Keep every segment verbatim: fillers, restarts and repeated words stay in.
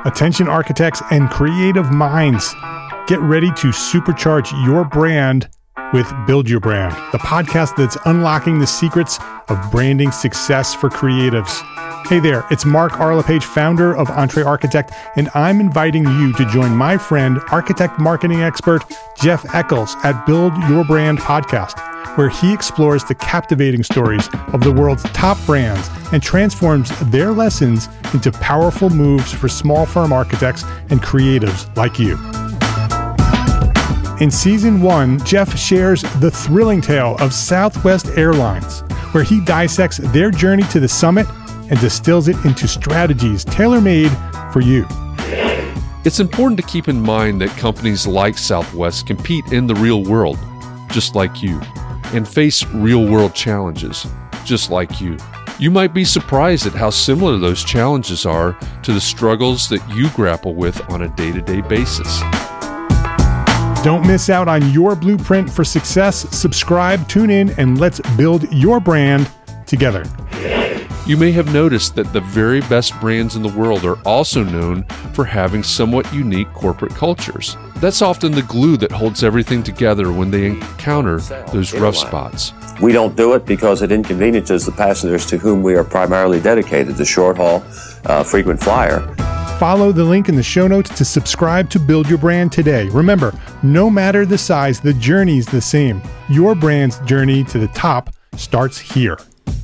Attention architects and creative minds, get ready to supercharge your brand with Build Your Brand, the podcast that's unlocking the secrets of branding success for creatives. Hey there, it's Mark R. LePage, founder of Entre Architect, and I'm inviting you to join my friend, architect marketing expert Jeff Eccles at Build Your Brand podcast, where he explores the captivating stories of the world's top brands and transforms their lessons into powerful moves for small firm architects and creatives like you. In season one, Jeff shares the thrilling tale of Southwest Airlines, where he dissects their journey to the summit and distills it into strategies tailor-made for you. It's important to keep in mind that companies like Southwest compete in the real world, just like you, and face real-world challenges, just like you. You might be surprised at how similar those challenges are to the struggles that you grapple with on a day-to-day basis. Don't miss out on your blueprint for success. Subscribe, tune in, and let's build your brand together. You may have noticed that the very best brands in the world are also known for having somewhat unique corporate cultures. That's often the glue that holds everything together when they encounter those rough spots. We don't do it because it inconveniences the passengers to whom we are primarily dedicated, the short haul, uh, frequent flyer. Follow the link in the show notes to subscribe to Build Your Brand today. Remember, no matter the size, the journey's the same. Your brand's journey to the top starts here.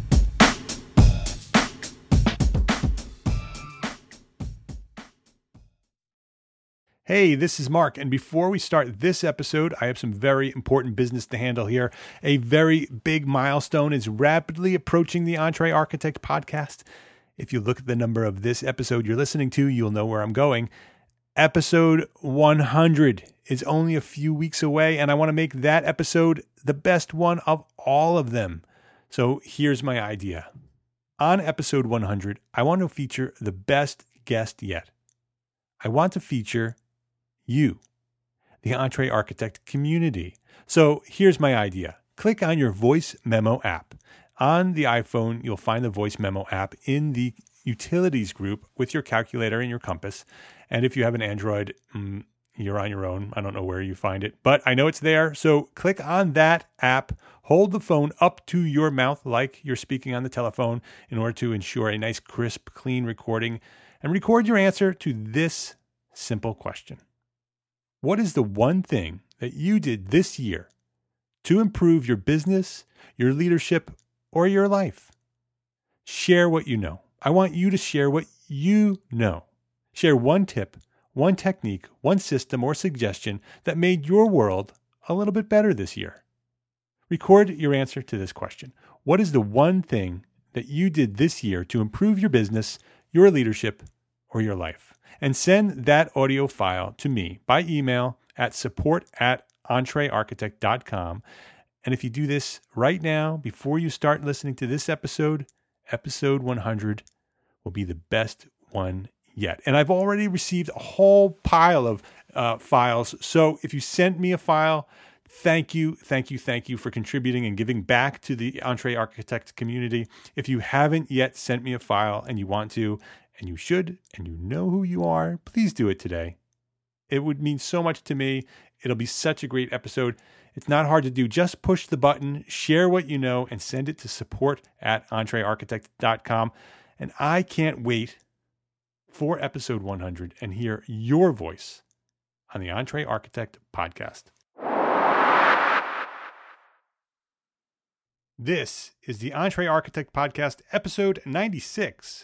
Hey, this is Mark, and before we start this episode, I have some very important business to handle here. A very big milestone is rapidly approaching the Entre Architect podcast. If you look at the number of this episode you're listening to, you'll know where I'm going. Episode one hundred is only a few weeks away, and I want to make that episode the best one of all of them. So here's my idea. On episode one hundred, I want to feature the best guest yet. I want to feature you, the Entre Architect community. So here's my idea. Click on your voice memo app. On the iPhone, you'll find the voice memo app in the utilities group with your calculator and your compass. And if you have an Android, mm, you're on your own. I don't know where you find it, but I know it's there. So click on that app, hold the phone up to your mouth like you're speaking on the telephone in order to ensure a nice, crisp, clean recording, and record your answer to this simple question. What is the one thing that you did this year to improve your business, your leadership, or your life? Share what you know. I want you to share what you know. Share one tip, one technique, one system or suggestion that made your world a little bit better this year. Record your answer to this question. What is the one thing that you did this year to improve your business, your leadership, or your life? And send that audio file to me by email at support at entrearchitect dot com. And if you do this right now, before you start listening to this episode, episode one hundred will be the best one yet. And I've already received a whole pile of uh, files. So if you sent me a file, thank you, thank you, thank you for contributing and giving back to the Entre Architect community. If you haven't yet sent me a file and you want to, and you should, and you know who you are, please do it today. It would mean so much to me. It'll be such a great episode. It's not hard to do. Just push the button, share what you know, and send it to support at entrearchitect dot com. And I can't wait for episode one hundred and hear your voice on the Entre Architect podcast. This is the Entre Architect podcast, episode ninety-six.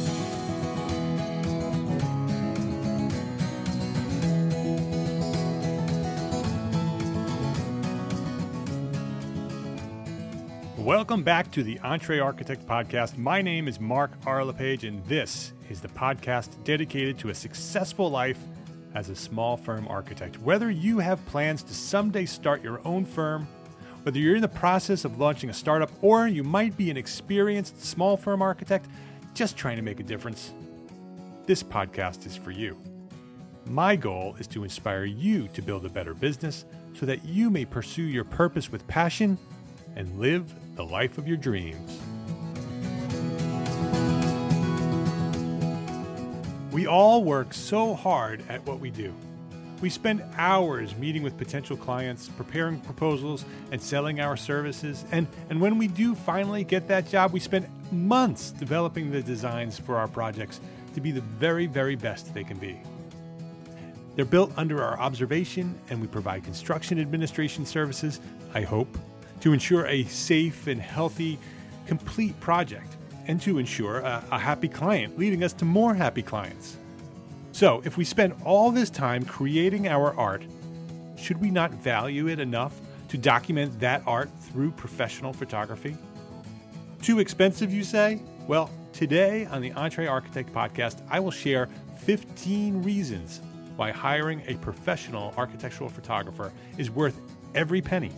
Welcome back to the Entre Architect podcast. My name is Mark R. LePage, and this is the podcast dedicated to a successful life as a small firm architect. Whether you have plans to someday start your own firm, whether you're in the process of launching a startup, or you might be an experienced small firm architect just trying to make a difference, this podcast is for you. My goal is to inspire you to build a better business so that you may pursue your purpose with passion and live the life of your dreams. We all work so hard at what we do. We spend hours meeting with potential clients, preparing proposals, and selling our services. And, and when we do finally get that job, we spend months developing the designs for our projects to be the very, very best they can be. They're built under our observation, and we provide construction administration services, I hope, to ensure a safe and healthy, complete project, and to ensure a, a happy client, leading us to more happy clients. So, if we spend all this time creating our art, should we not value it enough to document that art through professional photography? Too expensive, you say? Well, today on the Entre Architect podcast, I will share fifteen reasons why hiring a professional architectural photographer is worth every penny.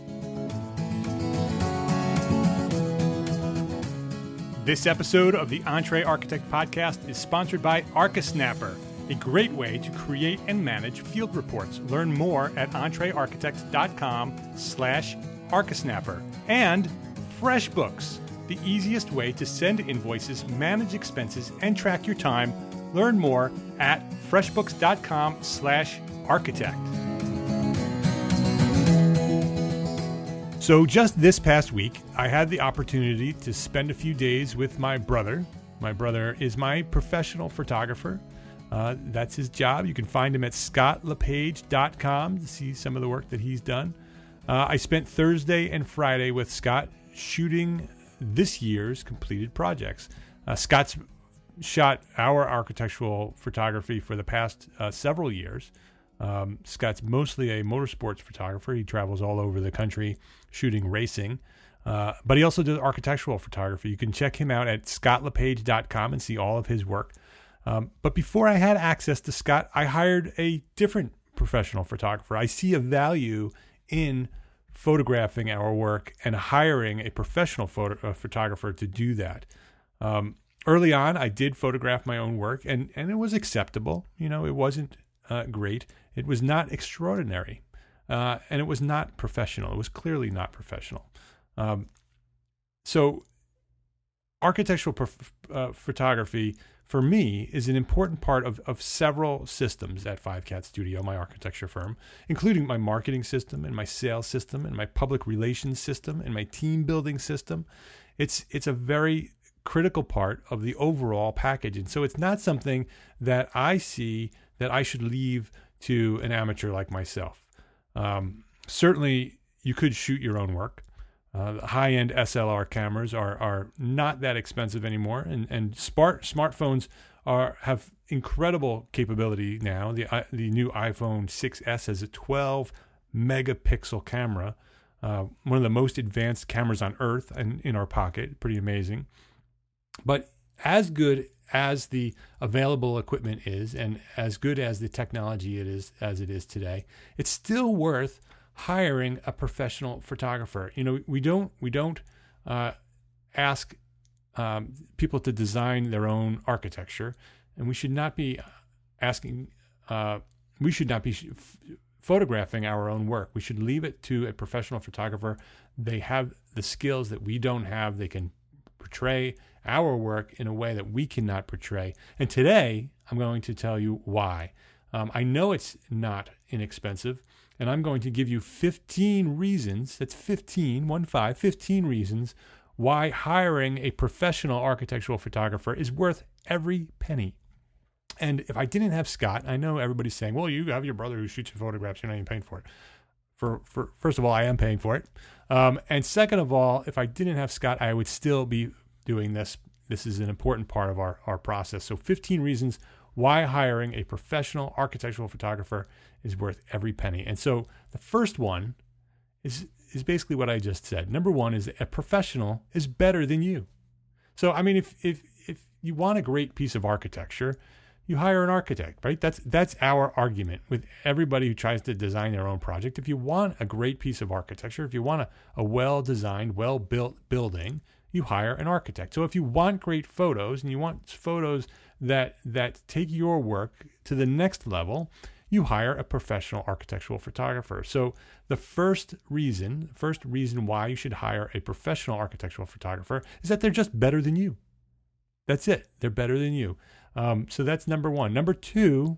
This episode of the Entre Architect podcast is sponsored by ArchiSnapper, a great way to create and manage field reports. Learn more at entrearchitects.com slash ArchiSnapper. And FreshBooks, the easiest way to send invoices, manage expenses, and track your time. Learn more at freshbooks.com slash architect. So just this past week, I had the opportunity to spend a few days with my brother. My brother is my professional photographer. Uh, that's his job. You can find him at scott lepage dot com to see some of the work that he's done. Uh, I spent Thursday and Friday with Scott shooting this year's completed projects. Uh, Scott's shot our architectural photography for the past uh, several years. Um, Scott's mostly a motorsports photographer. He travels all over the country shooting racing, uh, but he also does architectural photography. You can check him out at scott lepage dot com and see all of his work. Um, but before I had access to Scott, I hired a different professional photographer. I see a value in photographing our work and hiring a professional photo, uh, photographer to do that. Um, early on, I did photograph my own work, and, and it was acceptable. You know, it wasn't uh, great. It was not extraordinary, uh, and it was not professional. It was clearly not professional. Um, so architectural prof- uh, photography, for me, is an important part of, of several systems at Five Cat Studio, my architecture firm, including my marketing system and my sales system and my public relations system and my team building system. It's it's a very critical part of the overall package. And so it's not something that I see that I should leave to an amateur like myself. Um, certainly, you could shoot your own work. Uh, the high-end S L R cameras are are not that expensive anymore, and and smart smartphones are have incredible capability now. The the new iPhone six S has a twelve megapixel camera, uh, one of the most advanced cameras on Earth, and in our pocket. Pretty amazing. But as good as the available equipment is, and as good as the technology it is as it is today, it's still worth hiring a professional photographer. You know, we don't we don't uh, ask um, people to design their own architecture, and we should not be asking. Uh, we should not be f- photographing our own work. We should leave it to a professional photographer. They have the skills that we don't have. They can portray our work in a way that we cannot portray. And today, I'm going to tell you why. Um, I know it's not inexpensive, and I'm going to give you fifteen reasons, that's fifteen, one five, fifteen reasons why hiring a professional architectural photographer is worth every penny. And if I didn't have Scott, I know everybody's saying, well, you have your brother who shoots your photographs, you're not even paying for it. For, for First of all, I am paying for it. Um, and second of all, if I didn't have Scott, I would still be doing this. This is an important part of our, our process. So fifteen reasons why hiring a professional architectural photographer is worth every penny. And so the first one is is basically what I just said. Number one is a professional is better than you. So, I mean, if if if you want a great piece of architecture, you hire an architect, right? That's that's our argument with everybody who tries to design their own project. If you want a great piece of architecture, if you want a, a well-designed, well-built building, you hire an architect. So if you want great photos and you want photos that that take your work to the next level, you hire a professional architectural photographer. So the first reason, first reason why you should hire a professional architectural photographer is that they're just better than you. That's it. They're better than you. Um, so that's number one. Number two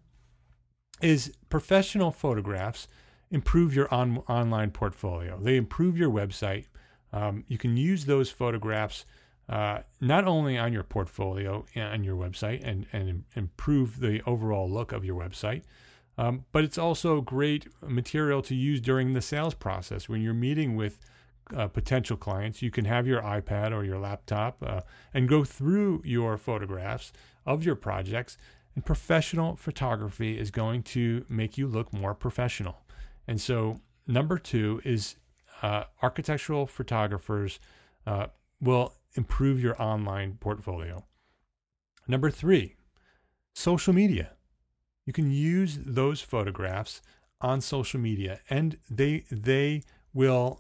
is professional photographs improve your on, online portfolio. They improve your website. Um, you can use those photographs uh, not only on your portfolio and your website and, and improve the overall look of your website, um, but it's also great material to use during the sales process. When you're meeting with uh, potential clients, you can have your iPad or your laptop uh, and go through your photographs of your projects. And professional photography is going to make you look more professional. And so number two is uh, architectural photographers uh, will improve your online portfolio. Number three, social media. You can use those photographs on social media, and they they will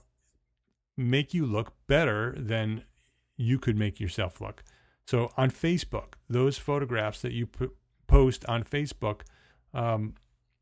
make you look better than you could make yourself look. So on Facebook, those photographs that you put, post on Facebook um,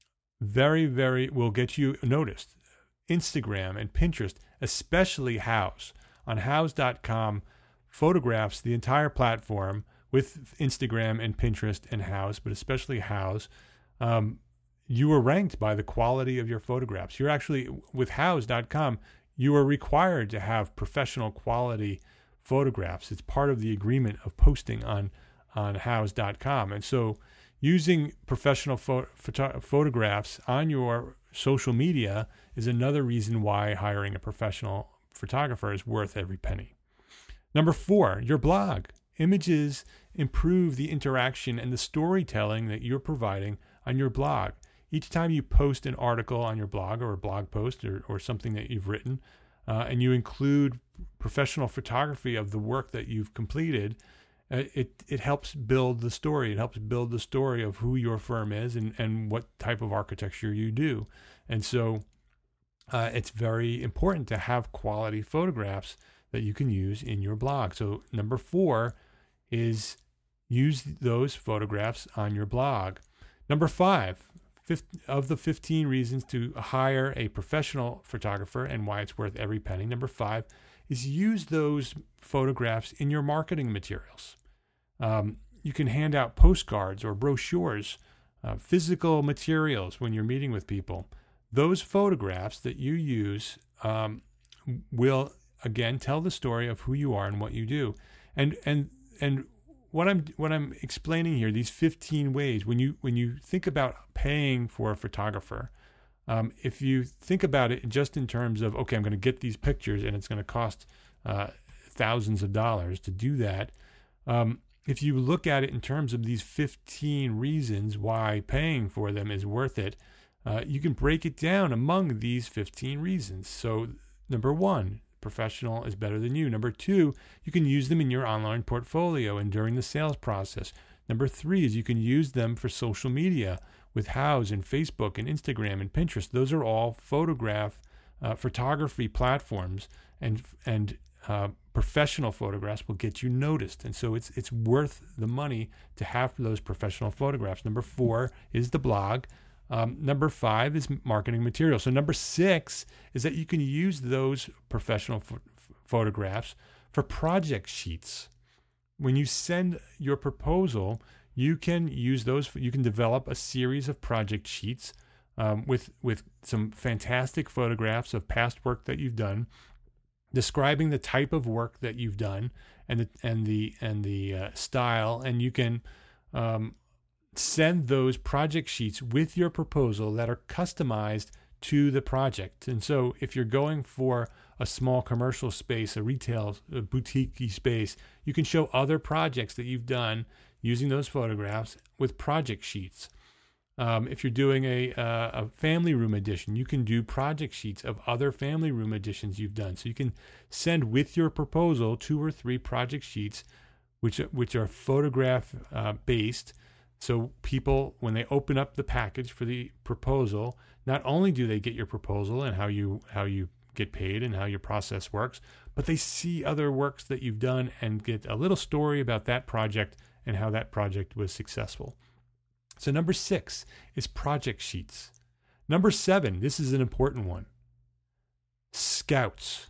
very, very will get you noticed. Instagram and Pinterest, especially Houzz. On Houzz dot com, photographs, the entire platform with Instagram and Pinterest and Houzz, but especially Houzz, um, you are ranked by the quality of your photographs. You're actually, with Houzz dot com, you are required to have professional quality photographs. It's part of the agreement of posting on, on Houzz dot com. And so using professional pho- photo- photographs on your social media is another reason why hiring a professional photographer is worth every penny. Number four, your blog. Images improve the interaction and the storytelling that you're providing on your blog. Each time you post an article on your blog or a blog post or, or something that you've written, uh, and you include professional photography of the work that you've completed, uh, it it helps build the story. It helps build the story of who your firm is and, and what type of architecture you do. And so uh, it's very important to have quality photographs that you can use in your blog. So number four is use those photographs on your blog. Number five, of the fifteen reasons to hire a professional photographer and why it's worth every penny. Number five is use those photographs in your marketing materials. Um, you can hand out postcards or brochures, uh, physical materials when you're meeting with people. Those photographs that you use um, will, again, tell the story of who you are and what you do. And and and what I'm what I'm explaining here, these fifteen ways, when you when you think about paying for a photographer, um, if you think about it just in terms of, okay, I'm going to get these pictures and it's going to cost uh, thousands of dollars to do that. Um, if you look at it in terms of these fifteen reasons why paying for them is worth it, uh, you can break it down among these fifteen reasons. So number one, professional is better than you. Number two, you can use them in your online portfolio and during the sales process. Number three is you can use them for social media with Houzz and Facebook and Instagram and Pinterest. Those are all photograph, uh, photography platforms, and and uh, professional photographs will get you noticed. And so it's it's worth the money to have those professional photographs. Number four is the blog. Um, number five is marketing material. So number six is that you can use those professional ph- photographs for project sheets. When you send your proposal, you can use those. You can develop a series of project sheets um, with with some fantastic photographs of past work that you've done, describing the type of work that you've done and the and the and the uh, style, and you can um, send those project sheets with your proposal that are customized to the project. And so if you're going for a small commercial space, a retail, a boutique space, you can show other projects that you've done using those photographs with project sheets. Um, if you're doing a, uh, a family room addition, you can do project sheets of other family room additions you've done. So you can send with your proposal two or three project sheets, which, which are photograph uh, based. So people, when they open up the package for the proposal, not only do they get your proposal and how you how you get paid and how your process works, but they see other works that you've done and get a little story about that project and how that project was successful. So number six is project sheets. Number seven, this is an important one. Scouts,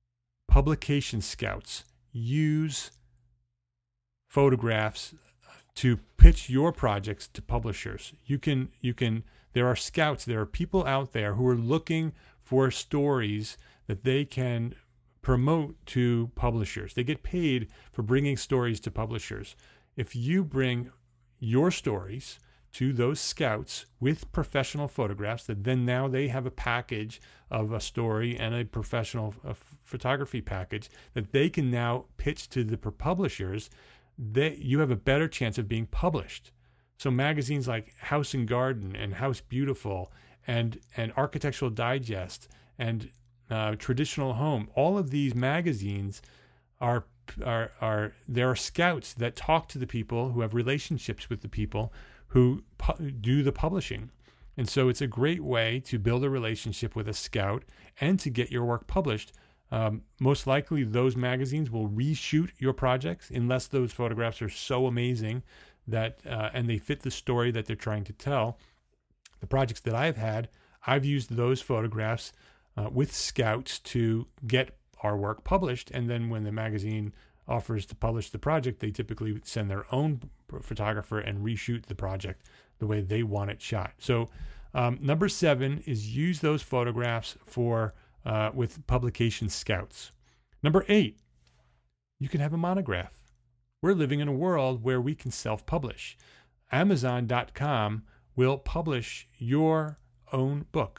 publication scouts use photographs to pitch your projects to publishers. You can, you can, there are scouts, there are people out there who are looking for stories that they can promote to publishers. They get paid for bringing stories to publishers. If you bring your stories to those scouts with professional photographs, that then now they have a package of a story and a professional uh, photography package that they can now pitch to the publishers, that you have a better chance of being published. So magazines like House and Garden and House Beautiful and, and Architectural Digest and uh, Traditional Home, all of these magazines are are are there are scouts that talk to the people who have relationships with the people who pu- do the publishing. And so it's a great way to build a relationship with a scout and to get your work published. Um, most likely those magazines will reshoot your projects unless those photographs are so amazing that uh, and they fit the story that they're trying to tell. The projects that I've had, I've used those photographs uh, with scouts to get our work published, and then when the magazine offers to publish the project, they typically send their own photographer and reshoot the project the way they want it shot. So um, number seven is use those photographs for uh, with publication scouts. Number eight, you can have a monograph. We're living in a world where we can self-publish. Amazon dot com will publish your own book.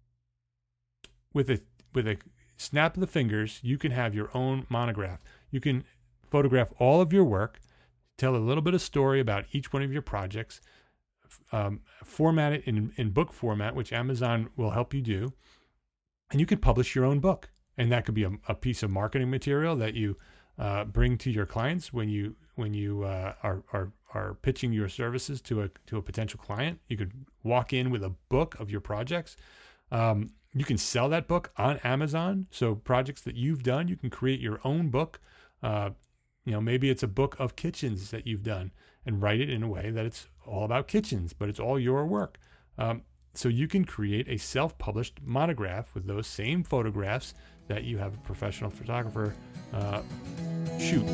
With a with a snap of the fingers, you can have your own monograph. You can photograph all of your work, tell a little bit of story about each one of your projects, um, format it in, in book format, which Amazon will help you do, and you can publish your own book. And that could be a, a piece of marketing material that you uh, bring to your clients when you when you uh, are, are are pitching your services to a to a potential client. You could walk in with a book of your projects. Um, You can sell that book on Amazon. So projects that you've done, you can create your own book. Uh, you know, maybe it's a book of kitchens that you've done and write it in a way that it's all about kitchens, but it's all your work. Um, so you can create a self-published monograph with those same photographs that you have a professional photographer uh, shoot.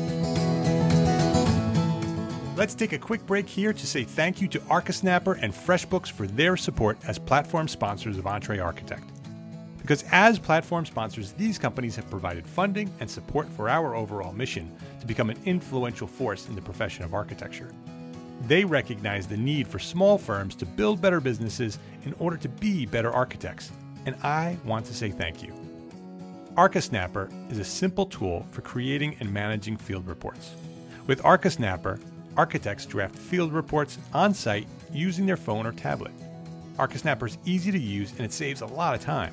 Let's take a quick break here to say thank you to ArcaSnapper and FreshBooks for their support as platform sponsors of EntreArchitect. Because as platform sponsors, these companies have provided funding and support for our overall mission to become an influential force in the profession of architecture. They recognize the need for small firms to build better businesses in order to be better architects, and I want to say thank you. ArcaSnapper is a simple tool for creating and managing field reports. With ArcaSnapper, architects draft field reports on site using their phone or tablet. ArcaSnapper is easy to use and it saves a lot of time.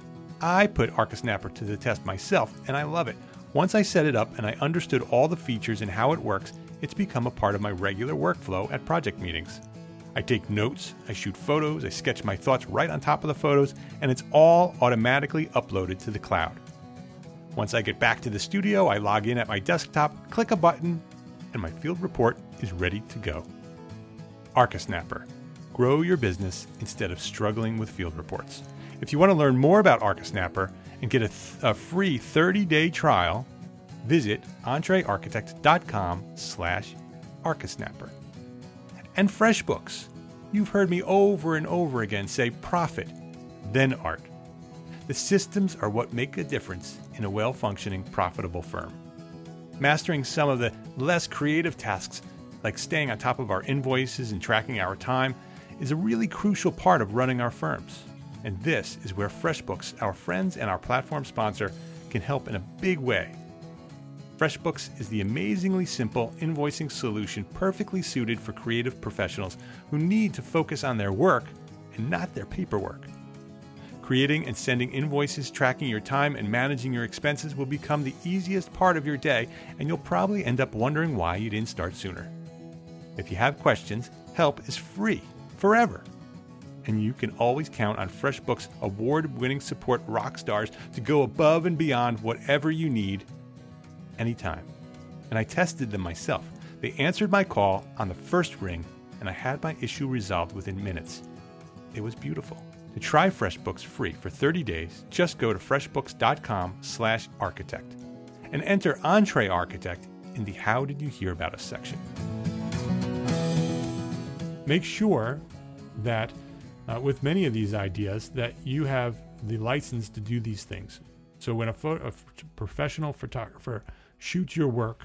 I put ArcaSnapper to the test myself and I love it. Once I set it up and I understood all the features and how it works, it's become a part of my regular workflow at project meetings. I take notes, I shoot photos, I sketch my thoughts right on top of the photos, and it's all automatically uploaded to the cloud. Once I get back to the studio, I log in at my desktop, click a button, and my field report is ready to go. ArcaSnapper. Grow your business instead of struggling with field reports. If you want to learn more about ArcaSnapper and get a, th- a free thirty-day trial, visit entrearchitect.com slash ArcaSnapper. And FreshBooks. You've heard me over and over again say profit, then art. The systems are what make a difference in a well-functioning, profitable firm. Mastering some of the less creative tasks, like staying on top of our invoices and tracking our time, is a really crucial part of running our firms. And this is where FreshBooks, our friends and our platform sponsor, can help in a big way. FreshBooks is the amazingly simple invoicing solution perfectly suited for creative professionals who need to focus on their work and not their paperwork. Creating and sending invoices, tracking your time, and managing your expenses will become the easiest part of your day, and you'll probably end up wondering why you didn't start sooner. If you have questions, help is free, forever. And you can always count on FreshBooks' award-winning support rock stars to go above and beyond whatever you need, anytime. And I tested them myself. They answered my call on the first ring, and I had my issue resolved within minutes. It was beautiful. To try FreshBooks free for thirty days, just go to freshbooks.com slash architect and enter EntreArchitect in the How Did You Hear About Us section. make sure that uh, with many of these ideas that you have the license to do these things. So when a, photo, a professional photographer shoots your work,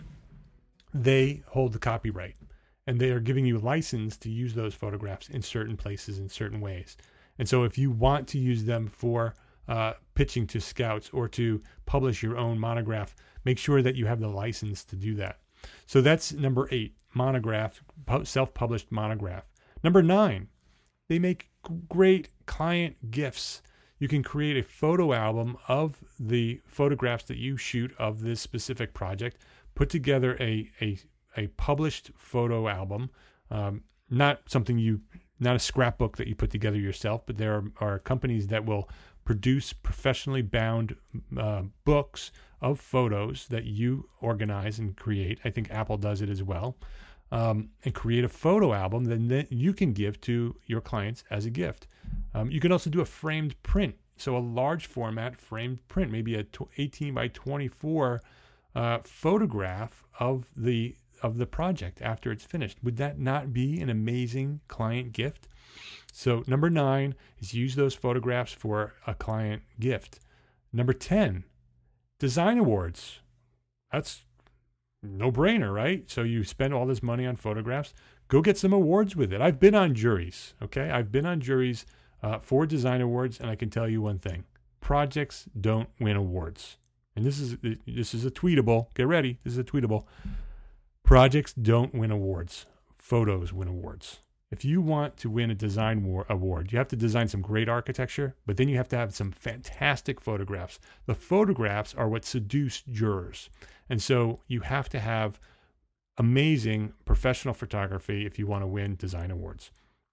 they hold the copyright, and they are giving you license to use those photographs in certain places in certain ways. And so if you want to use them for uh, pitching to scouts or to publish your own monograph, make sure that you have the license to do that. So that's number eight, monograph, self-published monograph. Number nine, they make great client gifts. You can create a photo album of the photographs that you shoot of this specific project, put together a a, a published photo album, um, not something you, not a scrapbook that you put together yourself, but there are, are companies that will produce professionally bound uh, books of photos that you organize and create. I think Apple does it as well. Um, and create a photo album then that you can give to your clients as a gift. Um, you can also do a framed print. So a large format framed print, maybe a eighteen by twenty-four uh, photograph of the of the project after it's finished. Would that not be an amazing client gift? So number nine is use those photographs for a client gift. Number ten, design awards. That's no brainer, right? So you spend all this money on photographs, go get some awards with it. I've been on juries, okay? I've been on juries uh, for design awards, and I can tell you one thing. Projects don't win awards. And this is this is a tweetable. Get ready. This is a tweetable. Projects don't win awards. Photos win awards. If you want to win a design war- award, you have to design some great architecture, but then you have to have some fantastic photographs. The photographs are what seduce jurors. And so you have to have amazing professional photography if you want to win design awards.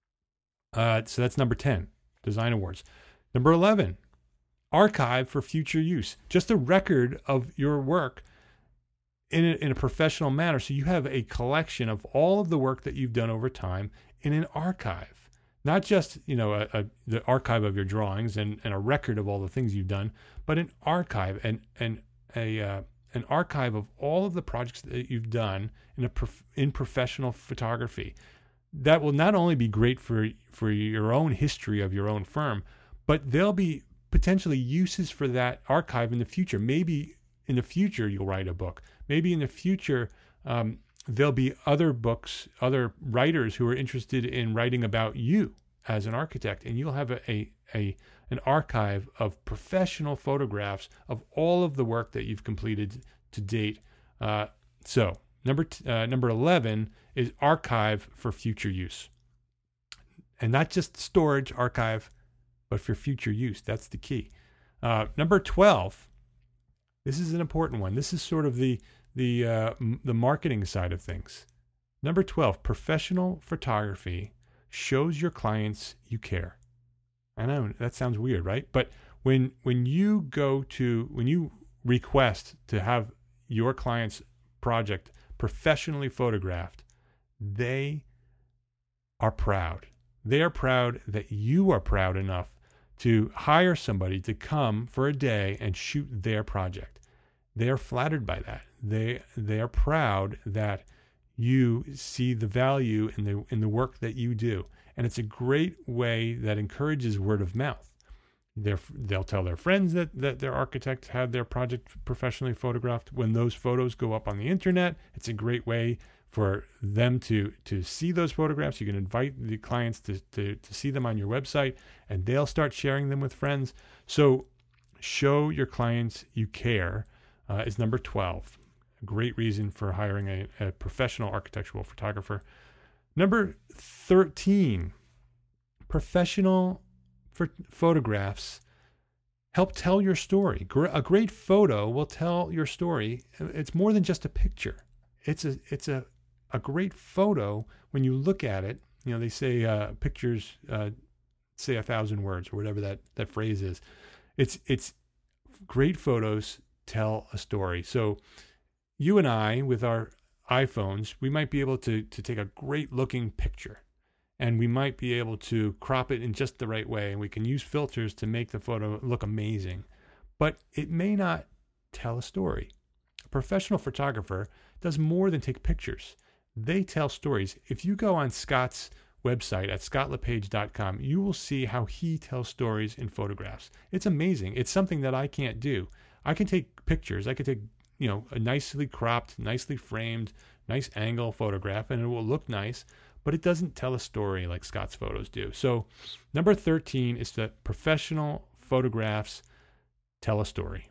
Uh, so that's number ten, design awards. Number eleven, archive for future use. Just a record of your work in a, in a professional manner. So you have a collection of all of the work that you've done over time in an archive. Not just, you know, a, a, the archive of your drawings and, and a record of all the things you've done, but an archive and, and a... Uh, an archive of all of the projects that you've done in a prof- in professional photography. That will not only be great for for your own history of your own firm, but there'll be potentially uses for that archive in the future. Maybe in the future you'll write a book. Maybe in the future um, there'll be other books, other writers who are interested in writing about you as an architect, and you'll have a, a, a an archive of professional photographs of all of the work that you've completed to date. Uh, so number t- uh, number eleven is archive for future use, and not just storage archive, but for future use. That's the key. Uh, number twelve. This is an important one. This is sort of the the uh, m- the marketing side of things. Number twelve, professional photography shows your clients you care. I know that sounds weird, right? But when when you go to, when you request to have your client's project professionally photographed, they are proud. They are proud that you are proud enough to hire somebody to come for a day and shoot their project. They are flattered by that. They they are proud that you see the value in the in the work that you do. And it's a great way that encourages word of mouth. They're, they'll tell their friends that, that their architect had their project professionally photographed. When those photos go up on the internet, it's a great way for them to, to see those photographs. You can invite the clients to, to, to see them on your website, and they'll start sharing them with friends. So show your clients you care uh, is number twelve. A great reason for hiring a, a professional architectural photographer. Number thirteen, professional for photographs help tell your story. A great photo will tell your story. It's more than just a picture. It's a it's a, a great photo when you look at it. You know, they say uh, pictures uh, say a thousand words, or whatever that, that phrase is. It's it's great photos tell a story. So you and I, with our iPhones, we might be able to to take a great looking picture, and we might be able to crop it in just the right way, and we can use filters to make the photo look amazing, but it may not tell a story. A professional photographer does more than take pictures. They tell stories. If you go on Scott's website at scott lepage dot com, you will see how he tells stories in photographs. It's amazing. It's something that I can't do. I can take pictures. I can take, you know, a nicely cropped, nicely framed, nice angle photograph, and it will look nice, but it doesn't tell a story like Scott's photos do. So number thirteen is that professional photographs tell a story.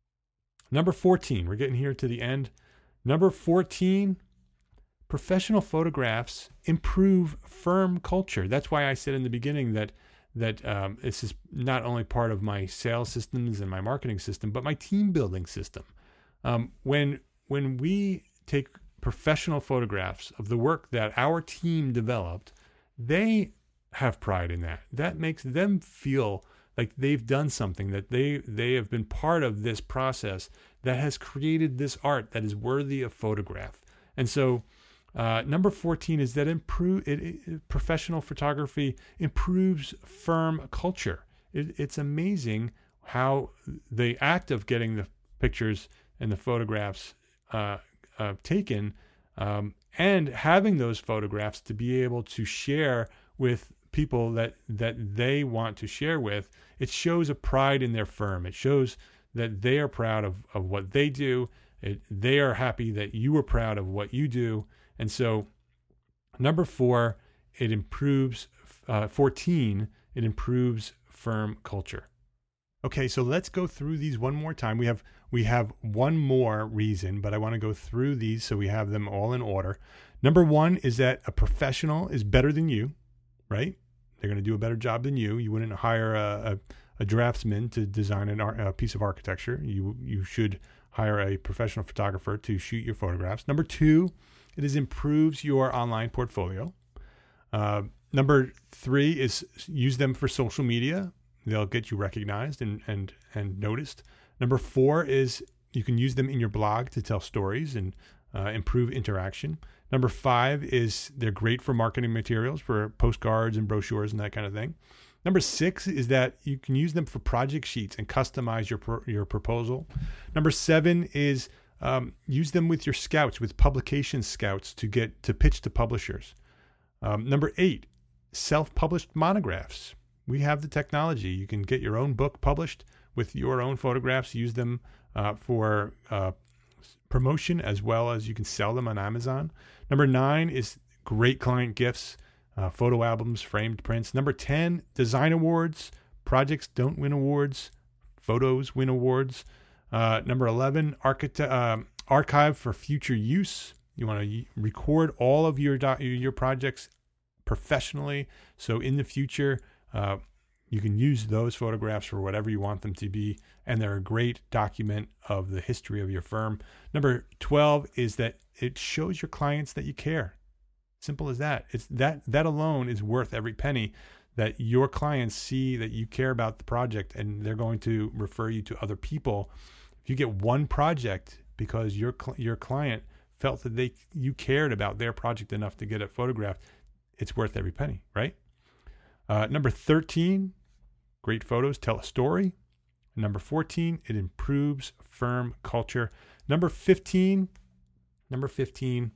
Number fourteen, we're getting here to the end. Number fourteen, professional photographs improve firm culture. That's why I said in the beginning that that um, this is not only part of my sales systems and my marketing system, but my team building system. Um, when when we take professional photographs of the work that our team developed, they have pride in that. That makes them feel like they've done something, that they they have been part of this process that has created this art that is worthy of photograph. And so uh, number fourteen is that improve it, it, professional photography improves firm culture. It, it's amazing how the act of getting the pictures and the photographs uh, uh, taken um, and having those photographs to be able to share with people that that they want to share with, it shows a pride in their firm. It shows that they are proud of, of what they do. It, they are happy that you are proud of what you do. And so number four, it improves, uh, fourteen, it improves firm culture. Okay, so let's go through these one more time. We have we have one more reason, but I want to go through these so we have them all in order. Number one is that a professional is better than you, right? They're going to do a better job than you. You wouldn't hire a, a, a draftsman to design an ar- a piece of architecture. You you should hire a professional photographer to shoot your photographs. Number two, it is improves your online portfolio. Uh, number three is use them for social media. They'll get you recognized and and and noticed. Number four is you can use them in your blog to tell stories and uh, improve interaction. Number five is they're great for marketing materials, for postcards and brochures and that kind of thing. Number six is that you can use them for project sheets and customize your pro- your proposal. Number seven is um, use them with your scouts, with publication scouts to get to pitch to publishers. Um, number eight, self-published monographs. We have the technology. You can get your own book published with your own photographs, use them uh, for uh, promotion, as well as you can sell them on Amazon. Number nine is great client gifts, uh, photo albums, framed prints. Number ten, design awards. Projects don't win awards. Photos win awards. Uh, number eleven, archite- uh, archive for future use. You want to record all of your do- your projects professionally, so in the future, uh, you can use those photographs for whatever you want them to be, and they're a great document of the history of your firm. Number twelve is that it shows your clients that you care. Simple as that. It's that that alone is worth every penny, that your clients see that you care about the project, and they're going to refer you to other people. If you get one project because your your client felt that they you cared about their project enough to get it photographed, it's worth every penny, right? Uh, number thirteen, great photos tell a story. Number fourteen, it improves firm culture. Number fifteen, number fifteen,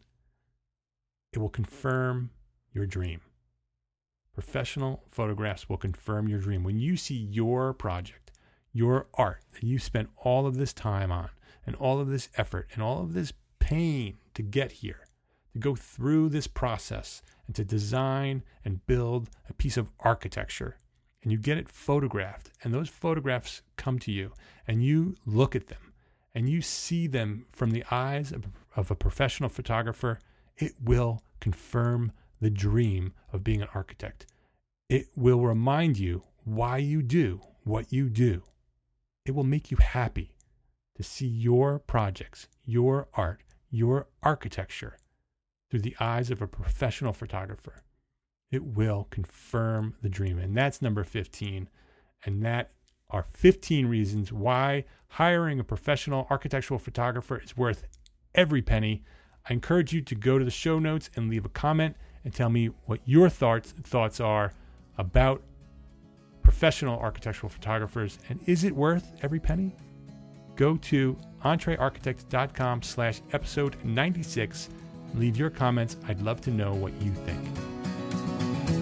it will confirm your dream. Professional photographs will confirm your dream. When you see your project, your art that you spent all of this time on, and all of this effort, and all of this pain to get here, to go through this process, and to design and build a piece of architecture, and you get it photographed, and those photographs come to you, and you look at them, and you see them from the eyes of, of a professional photographer, it will confirm the dream of being an architect. It will remind you why you do what you do. It will make you happy to see your projects, your art, your architecture through the eyes of a professional photographer. It will confirm the dream. And that's number fifteen. And that are fifteen reasons why hiring a professional architectural photographer is worth every penny. I encourage you to go to the show notes and leave a comment and tell me what your thoughts thoughts are about professional architectural photographers. And is it worth every penny? Go to entrearchitect.com slash episode 96. Leave your comments. I'd love to know what you think.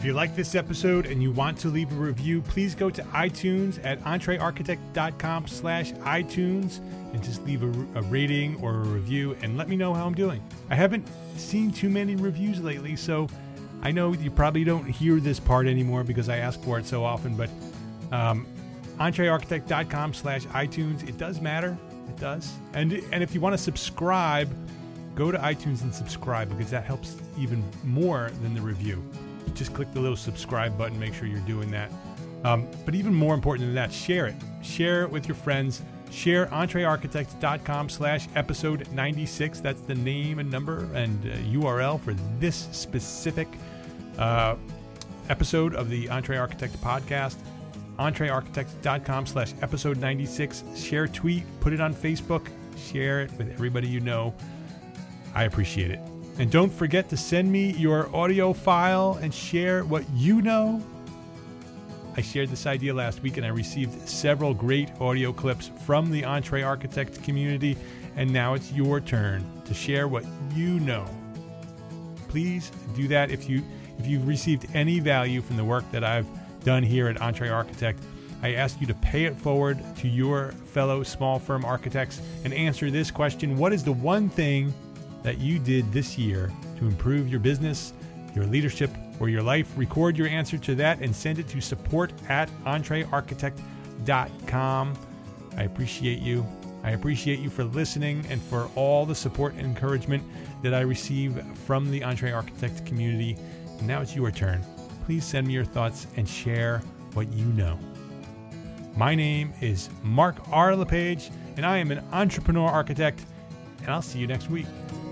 If you like this episode and you want to leave a review, please go to iTunes at entrearchitect.com slash iTunes and just leave a, a rating or a review and let me know how I'm doing. I haven't seen too many reviews lately, so I know you probably don't hear this part anymore because I ask for it so often, but um, entrearchitect.com slash iTunes, it does matter. It does. And, and if you want to subscribe, go to iTunes and subscribe because that helps even more than the review. Just click the little subscribe button, make sure you're doing that. Um, but even more important than that, share it. Share it with your friends. Share entrearchitect.com slash episode 96. That's the name and number and uh, U R L for this specific uh, episode of the Entre Architect podcast. entrearchitect.com slash episode 96. Share, tweet, put it on Facebook. Share it with everybody you know. I appreciate it. And don't forget to send me your audio file and share what you know. I shared this idea last week and I received several great audio clips from the Entre Architect community. And now it's your turn to share what you know. Please do that. If you, if you've received any value from the work that I've done here at Entre Architect, I ask you to pay it forward to your fellow small firm architects and answer this question. What is the one thing that you did this year to improve your business, your leadership, or your life? Record your answer to that and send it to support at entrearchitect dot com. I appreciate you. I appreciate you for listening and for all the support and encouragement that I receive from the Entre Architect community. And now it's your turn. Please send me your thoughts and share what you know. My name is Mark R. LePage, and I am an entrepreneur architect, and I'll see you next week.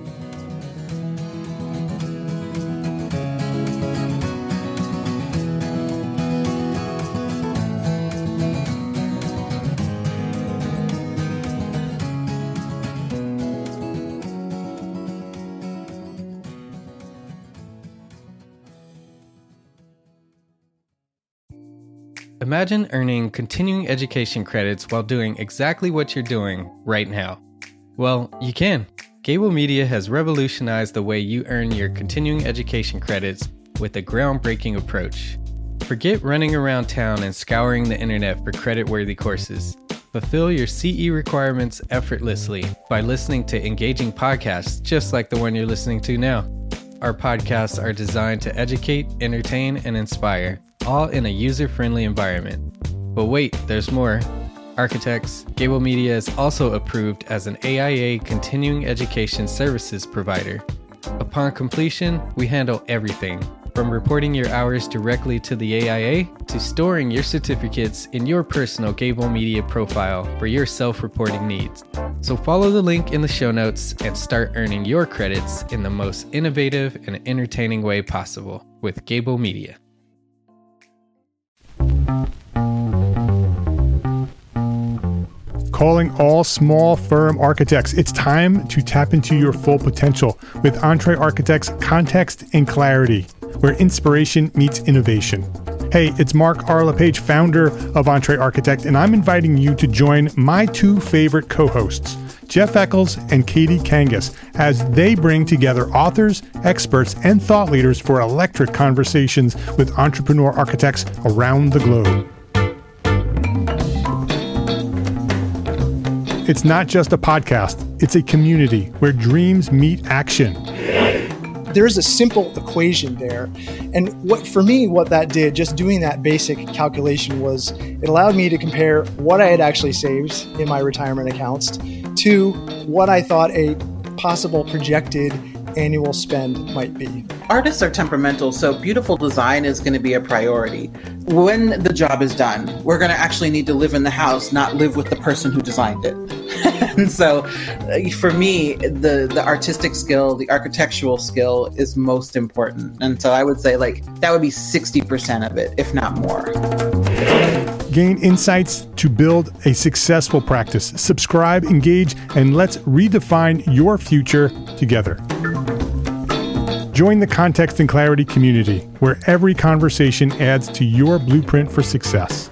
Imagine earning continuing education credits while doing exactly what you're doing right now. Well, you can. Gable Media has revolutionized the way you earn your continuing education credits with a groundbreaking approach. Forget running around town and scouring the internet for credit-worthy courses. Fulfill your C E requirements effortlessly by listening to engaging podcasts just like the one you're listening to now. Our podcasts are designed to educate, entertain, and inspire, all in a user-friendly environment. But wait, there's more. Architects, Gable Media is also approved as an A I A continuing education services provider. Upon completion, we handle everything, from reporting your hours directly to the A I A to storing your certificates in your personal Gable Media profile for your self-reporting needs. So follow the link in the show notes and start earning your credits in the most innovative and entertaining way possible with Gable Media. Calling all small firm architects. It's time to tap into your full potential with Entre Architect's Context and Clarity, where inspiration meets innovation. Hey, it's Mark R. LePage, founder of Entre Architect, and I'm inviting you to join my two favorite co-hosts, Jeff Eccles and Katie Kangas, as they bring together authors, experts, and thought leaders for electric conversations with entrepreneur architects around the globe. It's not just a podcast, it's a community where dreams meet action. There's a simple equation there. And what for me, what that did, just doing that basic calculation, was it allowed me to compare what I had actually saved in my retirement accounts to what I thought a possible projected annual spend might be. Artists are temperamental, so beautiful design is going to be a priority. When the job is done, we're going to actually need to live in the house, not live with the person who designed it. And so for me, the, the artistic skill, the architectural skill is most important. And so I would say like that would be sixty percent of it, if not more. Gain insights to build a successful practice. Subscribe, engage, and let's redefine your future together. Join the Context and Clarity community, where every conversation adds to your blueprint for success.